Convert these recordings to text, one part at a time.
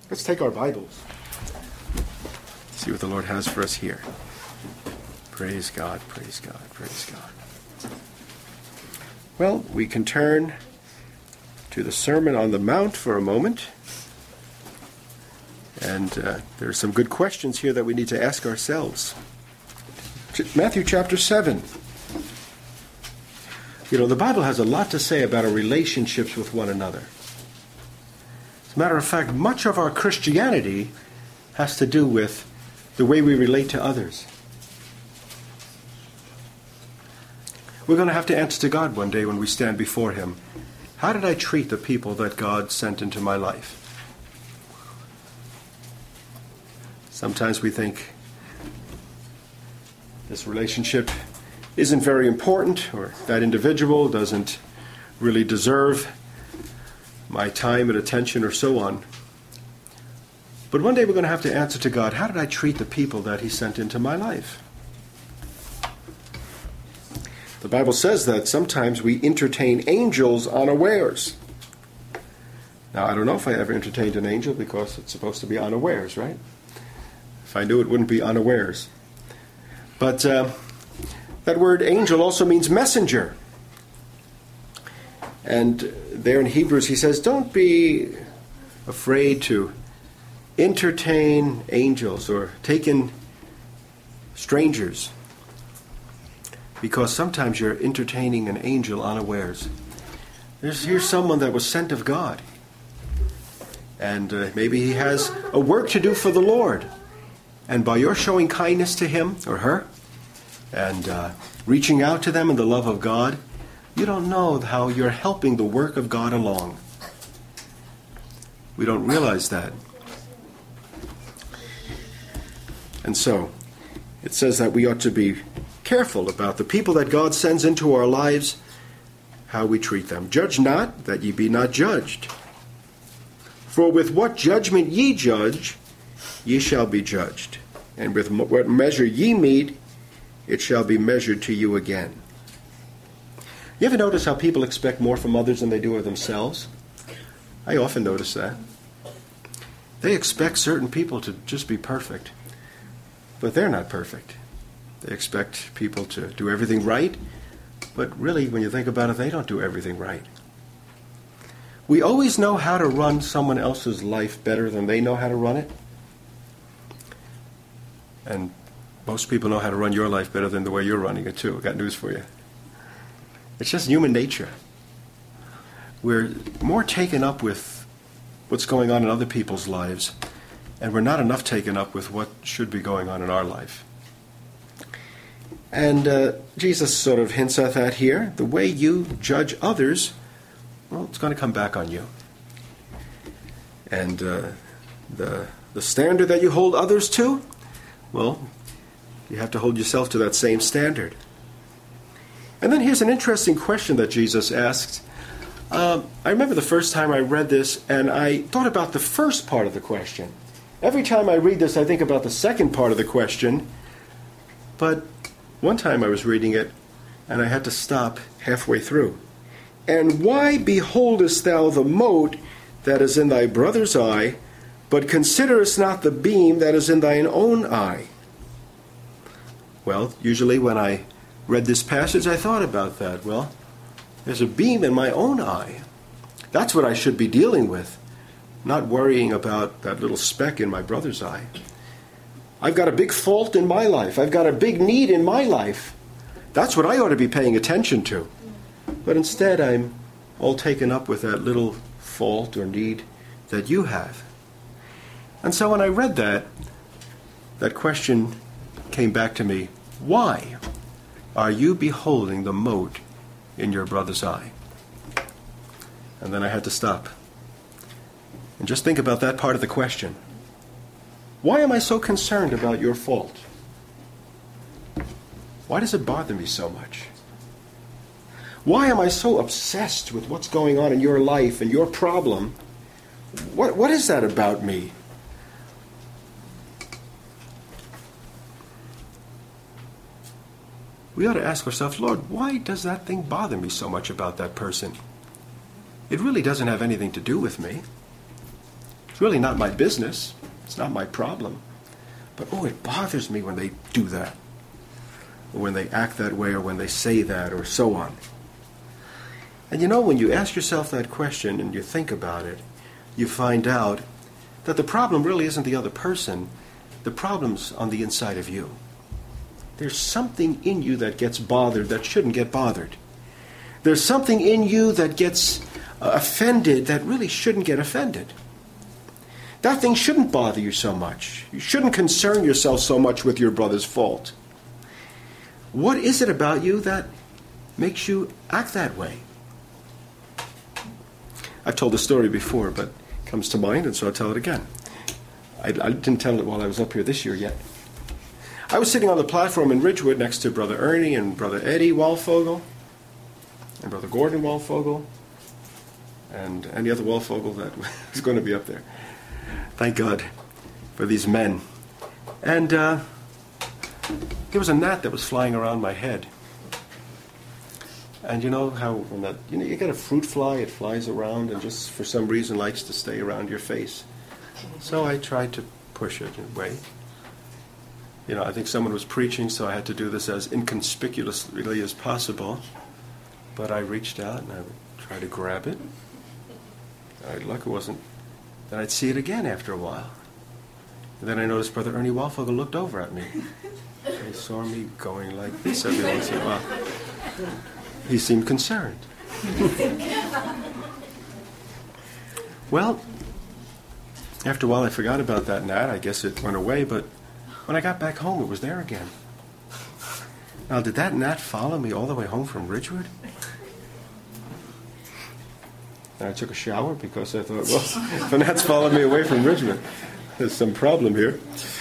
Let's take our Bibles. See what the Lord has for us here. Praise God, praise God, praise God. Well, we can turn to the Sermon on the Mount for a moment. And there are some good questions here that we need to ask ourselves. Matthew chapter 7. You know, the Bible has a lot to say about our relationships with one another. As a matter of fact, much of our Christianity has to do with the way we relate to others. We're going to have to answer to God one day when we stand before Him. How did I treat the people that God sent into my life? Sometimes we think this relationship isn't very important, or that individual doesn't really deserve my time and attention, or so on. But one day we're going to have to answer to God, how did I treat the people that He sent into my life? The Bible says that sometimes we entertain angels unawares. Now, I don't know if I ever entertained an angel, because it's supposed to be unawares, right? If I knew, it wouldn't be unawares. But that word angel also means messenger. And there in Hebrews he says, don't be afraid to entertain angels or take in strangers, because sometimes you're entertaining an angel unawares. Here's someone that was sent of God, and maybe he has a work to do for the Lord, and by your showing kindness to him or her and reaching out to them in the love of God, you don't know how you're helping the work of God along. We don't realize that. And so, it says that we ought to be careful about the people that God sends into our lives, how we treat them. Judge not, that ye be not judged. For with what judgment ye judge, ye shall be judged. And with what measure ye mete, it shall be measured to you again. You ever notice how people expect more from others than they do of themselves? I often notice that. They expect certain people to just be perfect, but they're not perfect. They expect people to do everything right, but really, when you think about it, they don't do everything right. We always know how to run someone else's life better than they know how to run it. And most people know how to run your life better than the way you're running it, too. I've got news for you. It's just human nature. We're more taken up with what's going on in other people's lives, and we're not enough taken up with what should be going on in our life. And Jesus sort of hints at that here. The way you judge others, well, it's going to come back on you. And the standard that you hold others to, well, you have to hold yourself to that same standard. And then here's an interesting question that Jesus asked. I remember the first time I read this, and I thought about the first part of the question. Every time I read this, I think about the second part of the question. But one time I was reading it, and I had to stop halfway through. And why beholdest thou the mote that is in thy brother's eye, but considerest not the beam that is in thine own eye? Well, usually when I read this passage, I thought about that. Well, there's a beam in my own eye. That's what I should be dealing with, not worrying about that little speck in my brother's eye. I've got a big fault in my life. I've got a big need in my life. That's what I ought to be paying attention to. But instead, I'm all taken up with that little fault or need that you have. And so when I read that question came back to me. Why are you beholding the mote in your brother's eye? And then I had to stop and just think about that part of the question. Why am I so concerned about your fault? Why does it bother me so much? Why am I so obsessed with what's going on in your life and your problem? What is that about me? We ought to ask ourselves, Lord, why does that thing bother me so much about that person? It really doesn't have anything to do with me. It's really not my business. It's not my problem. But, it bothers me when they do that, or when they act that way, or when they say that, or so on. And when you ask yourself that question and you think about it, you find out that the problem really isn't the other person. The problem's on the inside of you. There's something in you that gets bothered that shouldn't get bothered. There's something in you that gets offended that really shouldn't get offended. That thing shouldn't bother you so much. You shouldn't concern yourself so much with your brother's fault. What is it about you that makes you act that way? I've told the story before, but it comes to mind, and so I'll tell it again. I didn't tell it while I was up here this year yet. I was sitting on the platform in Ridgewood next to Brother Ernie and Brother Eddie Walfogel and Brother Gordon Walfogel and any other Walfogel that is going to be up there. Thank God for these men. And there was a gnat that was flying around my head. And you know how when that, you get a fruit fly, it flies around and just for some reason likes to stay around your face. So I tried to push it away. I think someone was preaching, so I had to do this as inconspicuously as possible. But I reached out and I would try to grab it. Luck it wasn't. Then I'd see it again after a while. And then I noticed Brother Ernie Walfogel looked over at me. He saw me going like this every once in a while. He seemed concerned. Well, after a while I forgot about that gnat. I guess it went away, but when I got back home, it was there again. Now, did that gnat follow me all the way home from Ridgewood? And I took a shower because I thought, well, if a gnat's followed me away from Ridgewood, there's some problem here.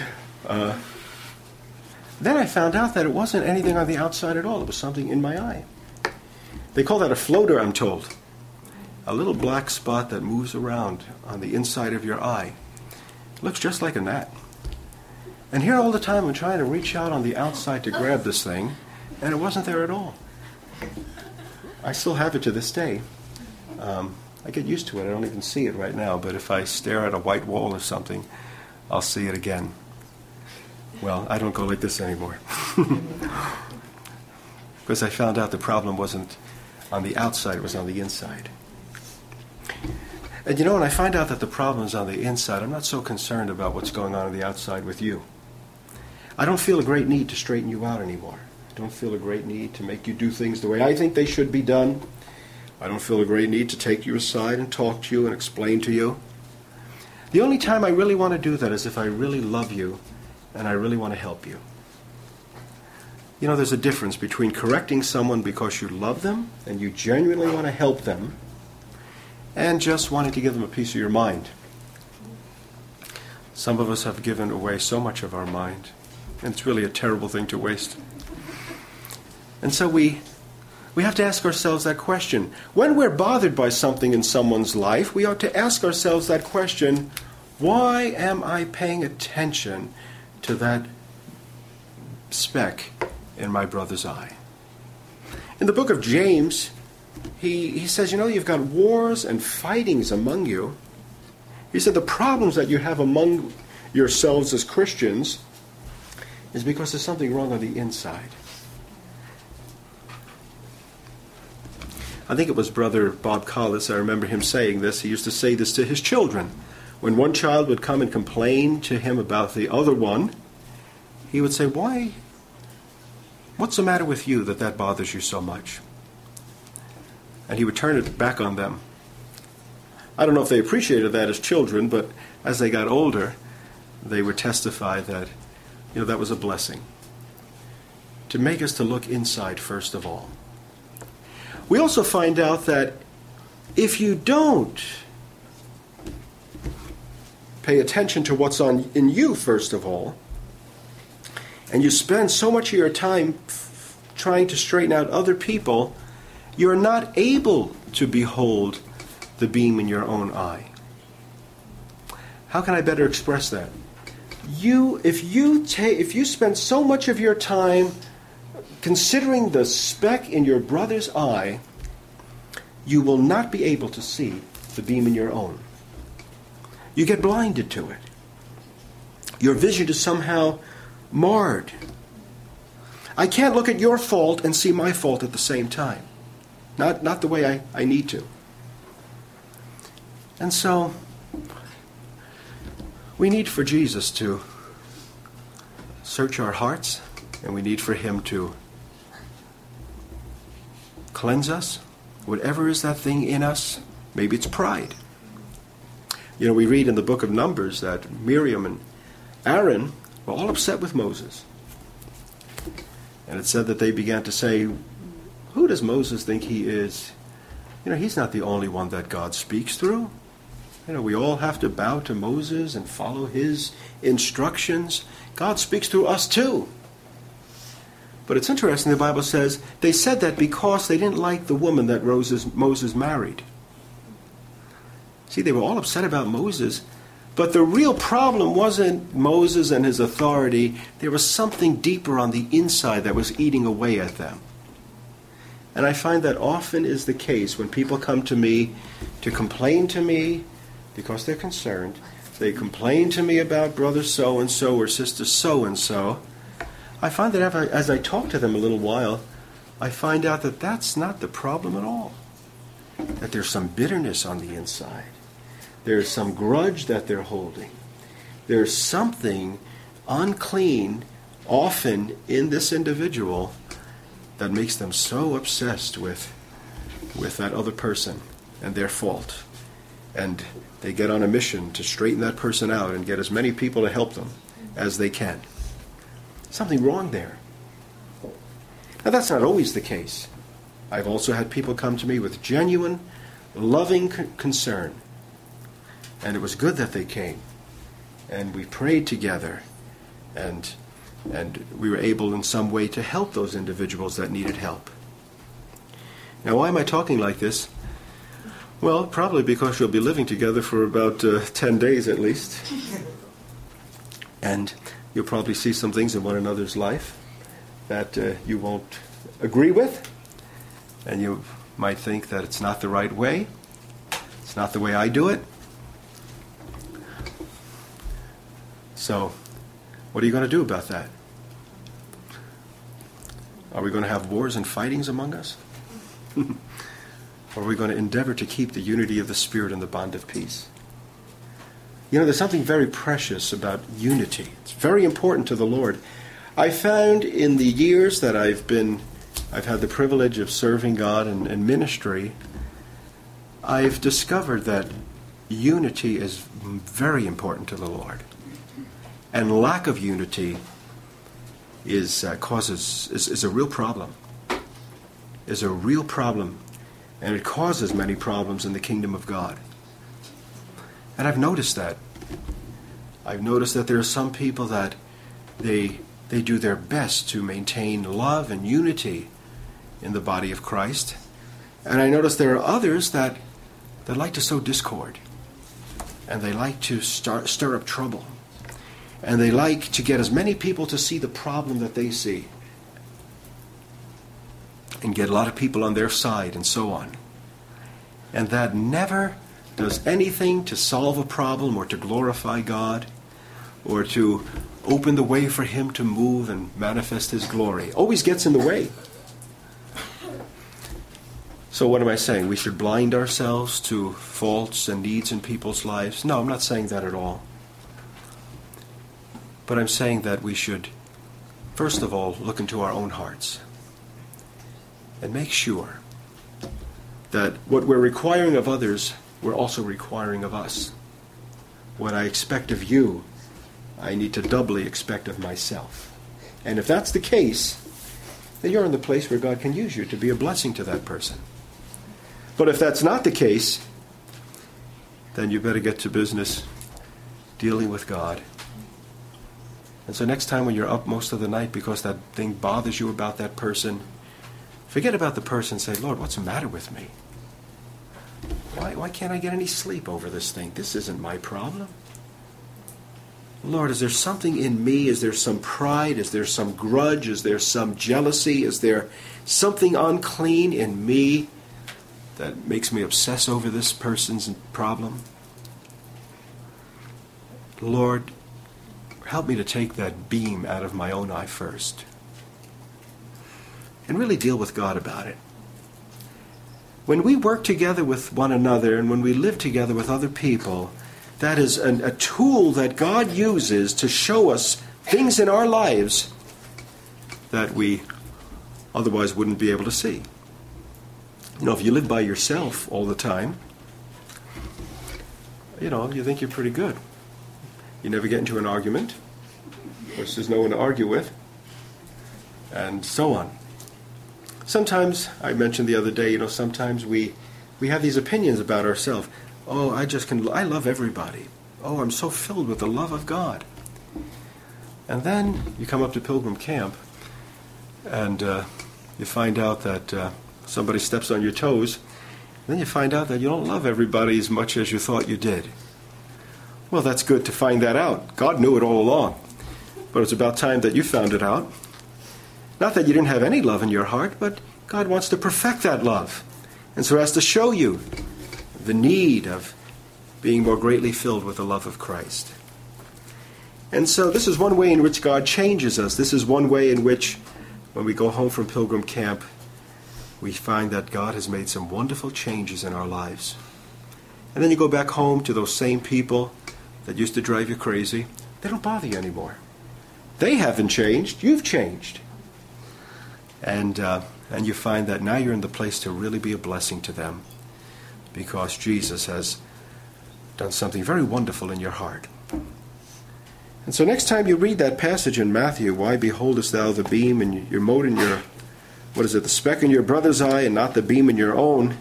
Then I found out that it wasn't anything on the outside at all. It was something in my eye. They call that a floater, I'm told. A little black spot that moves around on the inside of your eye. It looks just like a gnat. And here all the time I'm trying to reach out on the outside to grab this thing, and it wasn't there at all. I still have it to this day. I get used to it. I don't even see it right now, but if I stare at a white wall or something, I'll see it again. Well, I don't go like this anymore. Because I found out the problem wasn't on the outside, it was on the inside. And when I find out that the problem is on the inside, I'm not so concerned about what's going on the outside with you. I don't feel a great need to straighten you out anymore. I don't feel a great need to make you do things the way I think they should be done. I don't feel a great need to take you aside and talk to you and explain to you. The only time I really want to do that is if I really love you and I really want to help you. There's a difference between correcting someone because you love them and you genuinely want to help them and just wanting to give them a piece of your mind. Some of us have given away so much of our mind, and it's really a terrible thing to waste. And so we have to ask ourselves that question. When we're bothered by something in someone's life, we ought to ask ourselves that question, why am I paying attention to that speck in my brother's eye? In the book of James, he says, you've got wars and fightings among you. He said the problems that you have among yourselves as Christians is because there's something wrong on the inside. I think it was Brother Bob Collis, I remember him saying this. He used to say this to his children. When one child would come and complain to him about the other one, he would say, why? What's the matter with you that bothers you so much? And he would turn it back on them. I don't know if they appreciated that as children, but as they got older, they would testify that, that was a blessing. To make us to look inside first of all. We also find out that if you don't pay attention to what's in you first of all, and you spend so much of your time trying to straighten out other people, you're not able to behold the beam in your own eye. How can I better express that? If you spend so much of your time considering the speck in your brother's eye, you will not be able to see the beam in your own. you get blinded to it. Your vision is somehow marred. I can't look at your fault and see my fault at the same time. Not the way I need to. And so, we need for Jesus to search our hearts, and we need for him to cleanse us. Whatever is that thing in us, maybe it's pride. You know, we read in the book of Numbers that Miriam and Aaron were all upset with Moses. And it said that they began to say, who does Moses think he is? You know, he's not the only one that God speaks through. You know, we all have to bow to Moses and follow his instructions. God speaks through us too. But it's interesting, the Bible says, they said that because they didn't like the woman that Moses married. See, they were all upset about Moses, but the real problem wasn't Moses and his authority. There was something deeper on the inside that was eating away at them. And I find that often is the case when people come to me to complain to me because they're concerned. They complain to me about brother so-and-so or sister so-and-so. I find that as I talk to them a little while, I find out that that's not the problem at all. That there's some bitterness on the inside. There's some grudge that they're holding. There's something unclean often in this individual that makes them so obsessed with that other person and their fault. And they get on a mission to straighten that person out and get as many people to help them as they can. Something wrong there. Now that's not always the case. I've also had people come to me with genuine, loving concern. And it was good that they came. And we prayed together. And we were able in some way to help those individuals that needed help. Now why am I talking like this? Well, probably because you'll be living together for about 10 days at least. And you'll probably see some things in one another's life that you won't agree with. And you might think that it's not the right way. It's not the way I do it. So, what are you going to do about that? Are we going to have wars and fightings among us? Or are we going to endeavor to keep the unity of the Spirit and the bond of peace? You know, there's something very precious about unity. It's very important to the Lord. I found in the years that I've had the privilege of serving God in ministry, I've discovered that unity is very important to the Lord. And lack of unity is a real problem. Is a real problem. And it causes many problems in the kingdom of God. And I've noticed that. I've noticed that there are some people that they do their best to maintain love and unity in the body of Christ. And I notice there are others that like to sow discord. And they like to stir up trouble. And they like to get as many people to see the problem that they see. And get a lot of people on their side and so on. And that never does anything to solve a problem or to glorify God or to open the way for Him to move and manifest His glory. Always gets in the way. So what am I saying? We should blind ourselves to faults and needs in people's lives? No, I'm not saying that at all. But I'm saying that we should, first of all, look into our own hearts and make sure that what we're requiring of others, we're also requiring of us. What I expect of you, I need to doubly expect of myself. And if that's the case, then you're in the place where God can use you to be a blessing to that person. But if that's not the case, then you better get to business dealing with God. And so next time when you're up most of the night because that thing bothers you about that person, forget about the person and say, Lord, what's the matter with me? Why can't I get any sleep over this thing? This isn't my problem. Lord, is there something in me? Is there some pride? Is there some grudge? Is there some jealousy? Is there something unclean in me that makes me obsess over this person's problem? Lord, help me to take that beam out of my own eye first. And really deal with God about it. When we work together with one another and when we live together with other people, that is a tool that God uses to show us things in our lives that we otherwise wouldn't be able to see. You know, if you live by yourself all the time, you think you're pretty good. You never get into an argument. Of course, there's no one to argue with. And so on. Sometimes, I mentioned the other day, sometimes we have these opinions about ourselves. Oh, I love everybody. Oh, I'm so filled with the love of God. And then you come up to Pilgrim Camp and you find out that somebody steps on your toes. Then you find out that you don't love everybody as much as you thought you did. Well, that's good to find that out. God knew it all along. But it's about time that you found it out. Not that you didn't have any love in your heart, but God wants to perfect that love. And so has to show you the need of being more greatly filled with the love of Christ. And so this is one way in which God changes us. This is one way in which, when we go home from Pilgrim Camp, we find that God has made some wonderful changes in our lives. And then you go back home to those same people that used to drive you crazy. They don't bother you anymore. They haven't changed. You've changed. And you find that now you're in the place to really be a blessing to them because Jesus has done something very wonderful in your heart. And so next time you read that passage in Matthew, why beholdest thou the beam in your mote in your, the speck in your brother's eye and not the beam in your own?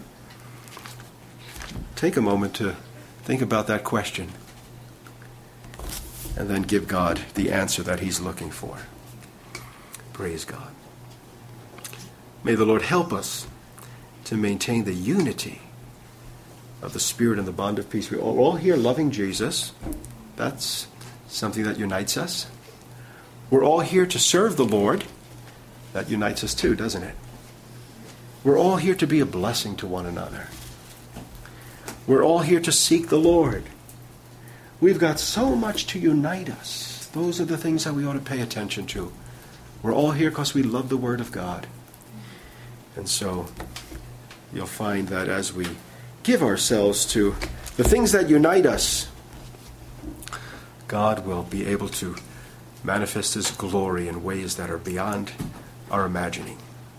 Take a moment to think about that question and then give God the answer that he's looking for. Praise God. May the Lord help us to maintain the unity of the Spirit and the bond of peace. We're all here loving Jesus. That's something that unites us. We're all here to serve the Lord. That unites us too, doesn't it? We're all here to be a blessing to one another. We're all here to seek the Lord. We've got so much to unite us. Those are the things that we ought to pay attention to. We're all here because we love the Word of God. And so you'll find that as we give ourselves to the things that unite us, God will be able to manifest His glory in ways that are beyond our imagining.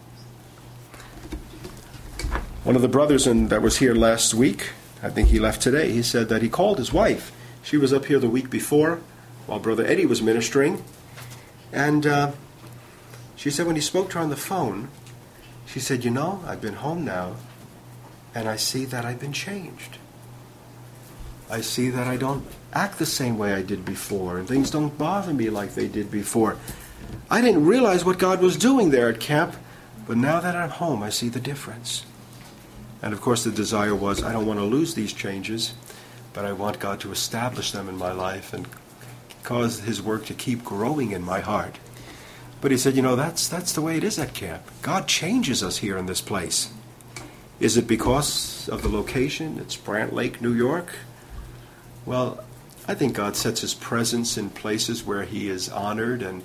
One of the brothers that was here last week, I think he left today, he said that he called his wife. She was up here the week before while Brother Eddie was ministering. And she said when he spoke to her on the phone, she said, I've been home now, and I see that I've been changed. I see that I don't act the same way I did before, and things don't bother me like they did before. I didn't realize what God was doing there at camp, but now that I'm home, I see the difference. And of course the desire was, I don't want to lose these changes, but I want God to establish them in my life and cause His work to keep growing in my heart. But he said, that's the way it is at camp. God changes us here in this place. Is it because of the location? It's Brant Lake, New York? Well, I think God sets His presence in places where He is honored and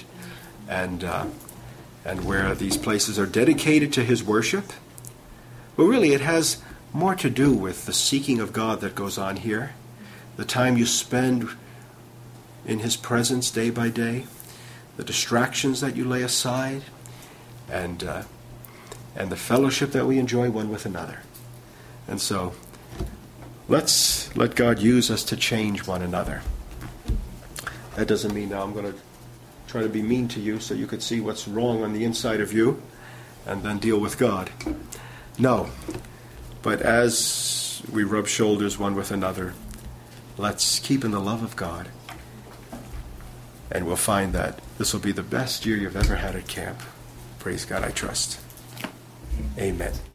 where these places are dedicated to His worship. But really, it has more to do with the seeking of God that goes on here, the time you spend in His presence day by day, the distractions that you lay aside, and the fellowship that we enjoy one with another. And so, let's let God use us to change one another. That doesn't mean now I'm going to try to be mean to you so you could see what's wrong on the inside of you and then deal with God. No. But as we rub shoulders one with another, let's keep in the love of God. And we'll find that this will be the best year you've ever had at camp. Praise God, I trust. Amen.